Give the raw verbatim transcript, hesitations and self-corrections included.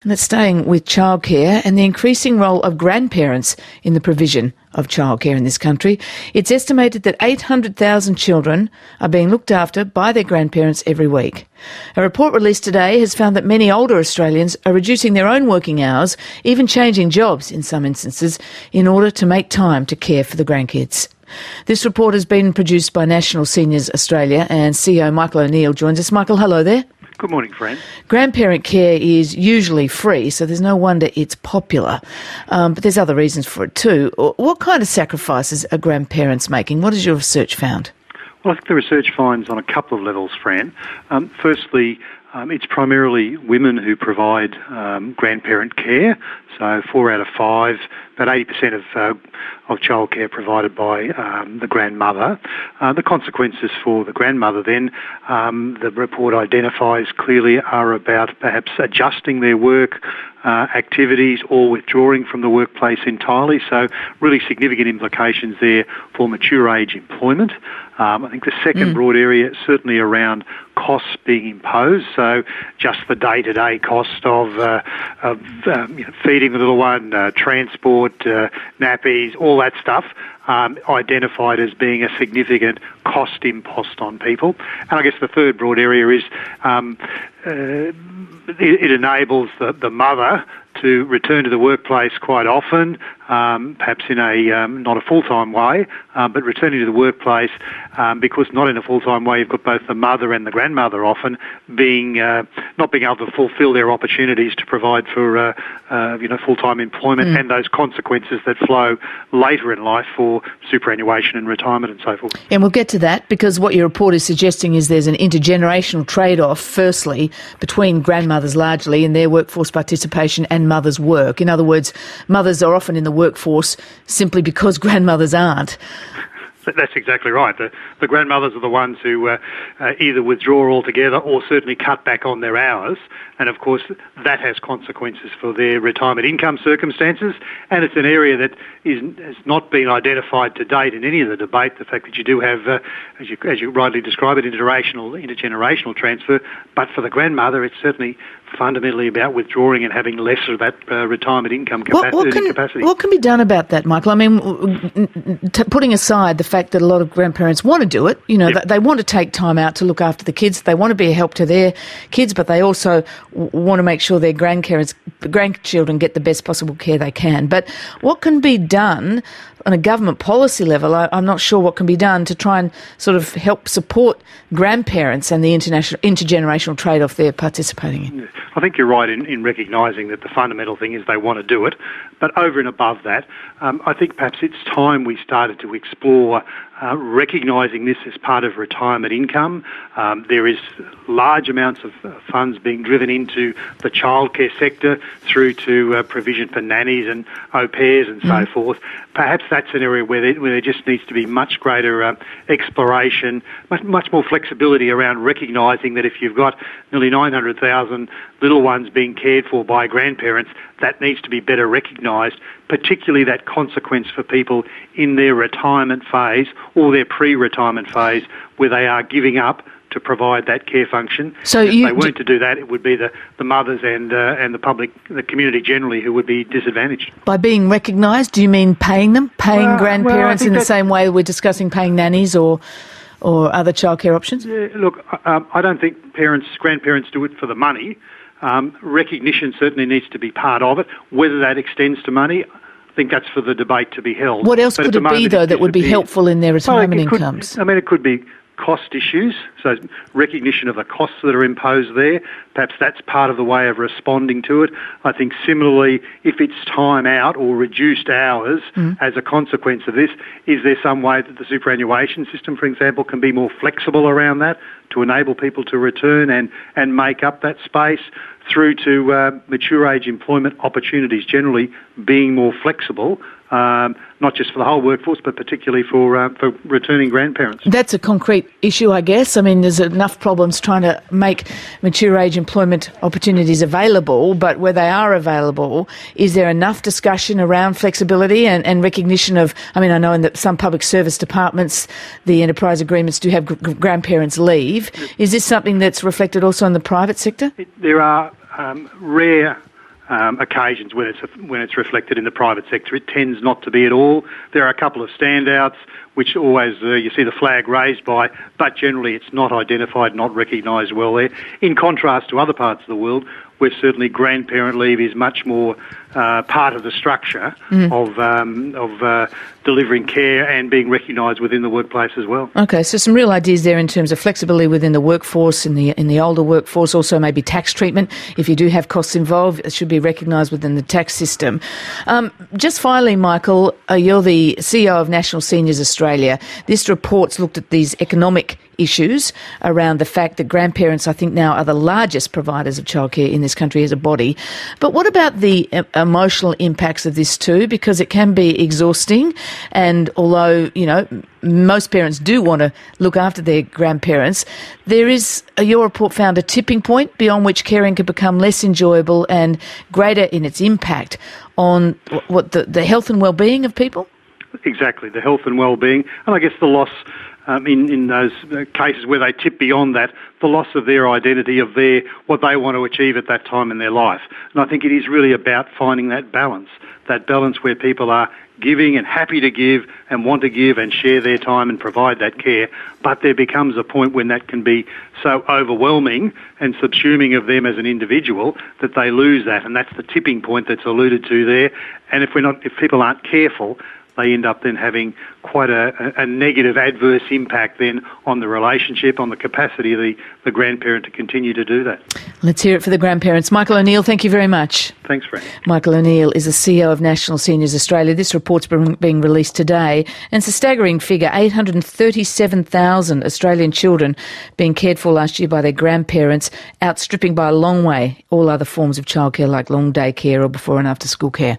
That's staying with childcare and the increasing role of grandparents in the provision of childcare in this country. It's estimated that eight hundred thousand children are being looked after by their grandparents every week. A report released today has found that many older Australians are reducing their own working hours, even changing jobs in some instances, in order to make time to care for the grandkids. This report has been produced by National Seniors Australia, and C E O Michael O'Neill joins us. Michael, hello there. Good morning, friend. Grandparent care is usually free, so there's no wonder it's popular. Um, but there's other reasons for it too. What kind of sacrifices are grandparents making? What has your research found? Well, I think the research finds on a couple of levels, Fran. Um, firstly, um, it's primarily women who provide um, grandparent care. So four out of five, about eighty percent of uh, of childcare provided by um, the grandmother. Uh, the consequences for the grandmother then, um, the report identifies clearly, are about perhaps adjusting their work uh, activities or withdrawing from the workplace entirely. So really significant implications there for mature age employment. Um, I think the second mm. broad area is certainly around costs being imposed. So just the day-to-day cost of, uh, of um, you know, feeding the little one, uh, transport, uh, nappies, all that stuff, um, identified as being a significant cost impost on people. And I guess the third broad area is um, uh, it, it enables the, the mother to return to the workplace quite often, um, perhaps in a um, not a full-time way, uh, but returning to the workplace um, because not in a full-time way, you've got both the mother and the grandmother often being uh, not being able to fulfil their opportunities to provide for uh, uh, you know full-time employment mm. and those consequences that flow later in life for superannuation and retirement and so forth. And we'll get to that because what your report is suggesting is there's an intergenerational trade-off, firstly, between grandmothers largely in their workforce participation and mothers' work. In other words, mothers are often in the workforce simply because grandmothers aren't. That's exactly right. The, the grandmothers are the ones who uh, uh, either withdraw altogether or certainly cut back on their hours. And, of course, that has consequences for their retirement income circumstances. And it's an area that is, has not been identified to date in any of the debate, the fact that you do have, uh, as, you, as you rightly describe it, intergenerational, intergenerational transfer. But for the grandmother, it's certainly fundamentally about withdrawing and having less of that uh, retirement income capacity, what, what can, capacity. What can be done about that, Michael? I mean, t- putting aside the fact that a lot of grandparents want to do it, you know, yep. they want to take time out to look after the kids, they want to be a help to their kids, but they also w- want to make sure their grandparents, grandchildren get the best possible care they can. But what can be done on a government policy level? I, I'm not sure what can be done to try and sort of help support grandparents and the international intergenerational trade-off they're participating in. I think you're right in, in recognising that the fundamental thing is they want to do it. But over and above that, um, I think perhaps it's time we started to explore uh, recognising this as part of retirement income. Um, there is large amounts of uh, funds being driven into the childcare sector through to uh, provision for nannies and au pairs and mm. so forth. Perhaps that's an area where there, where there just needs to be much greater uh, exploration, much, much more flexibility around recognising that if you've got nearly nine hundred thousand little ones being cared for by grandparents, that needs to be better recognised, particularly that consequence for people in their retirement phase or their pre-retirement phase where they are giving up to provide that care function. So if you, they weren't to do that, it would be the, the mothers and uh, and the public, the community generally, who would be disadvantaged. By being recognised, do you mean paying them, paying uh, grandparents well, in the same way we're discussing paying nannies or or other childcare options? Yeah, look, um, I don't think parents, grandparents do it for the money. Um, recognition certainly needs to be part of it. Whether that extends to money, I think that's for the debate to be held. What else but could it be, though, that would be helpful in their retirement well, incomes? Could, I mean, it could be cost issues, so recognition of the costs that are imposed there. Perhaps that's part of the way of responding to it. I think similarly, if it's time out or reduced hours mm. as a consequence of this, is there some way that the superannuation system, for example, can be more flexible around that to enable people to return and, and make up that space through to uh, mature age employment opportunities generally being more flexible, um, not just for the whole workforce, but particularly for uh, for returning grandparents. That's a concrete issue, I guess. I mean, there's enough problems trying to make mature age employment opportunities available, but where they are available, is there enough discussion around flexibility and, and recognition of, I mean, I know in the, some public service departments, the enterprise agreements do have g- grandparents leave. Is this something that's reflected also in the private sector? It, there are um, rare um, occasions when it's when it's reflected in the private sector. It tends not to be at all. There are a couple of standouts which always uh, you see the flag raised by, but generally it's not identified, not recognised well there. In contrast to other parts of the world, where certainly grandparent leave is much more uh, part of the structure mm. of um, of uh, delivering care and being recognised within the workplace as well. Okay, so some real ideas there in terms of flexibility within the workforce, in the in the older workforce, also maybe tax treatment. If you do have costs involved, it should be recognised within the tax system. Um, just finally, Michael, uh, you're the C E O of National Seniors Australia. This report's looked at these economic issues around the fact that grandparents, I think, now are the largest providers of childcare in this country as a body. But what about the uh, emotional impacts of this too? Because it can be exhausting, and although, you know, most parents do want to look after their grandparents, there is, uh, your report found a tipping point beyond which caring could become less enjoyable and greater in its impact on what the, the health and well-being of people? Exactly, the health and well-being, and I guess the loss Um, in, in those cases where they tip beyond that, the loss of their identity, of their what they want to achieve at that time in their life. And I think it is really about finding that balance, that balance where people are giving and happy to give and want to give and share their time and provide that care, but there becomes a point when that can be so overwhelming and subsuming of them as an individual that they lose that, and that's the tipping point that's alluded to there. And if we're not, if people aren't careful, they end up then having quite a, a negative, adverse impact then on the relationship, on the capacity of the, the grandparent to continue to do that. Let's hear it for the grandparents. Michael O'Neill, thank you very much. Thanks, Fran. Michael O'Neill is the C E O of National Seniors Australia. This report's being released today, and it's a staggering figure, eight hundred thirty-seven thousand Australian children being cared for last year by their grandparents, outstripping by a long way all other forms of childcare like long day care or before and after school care.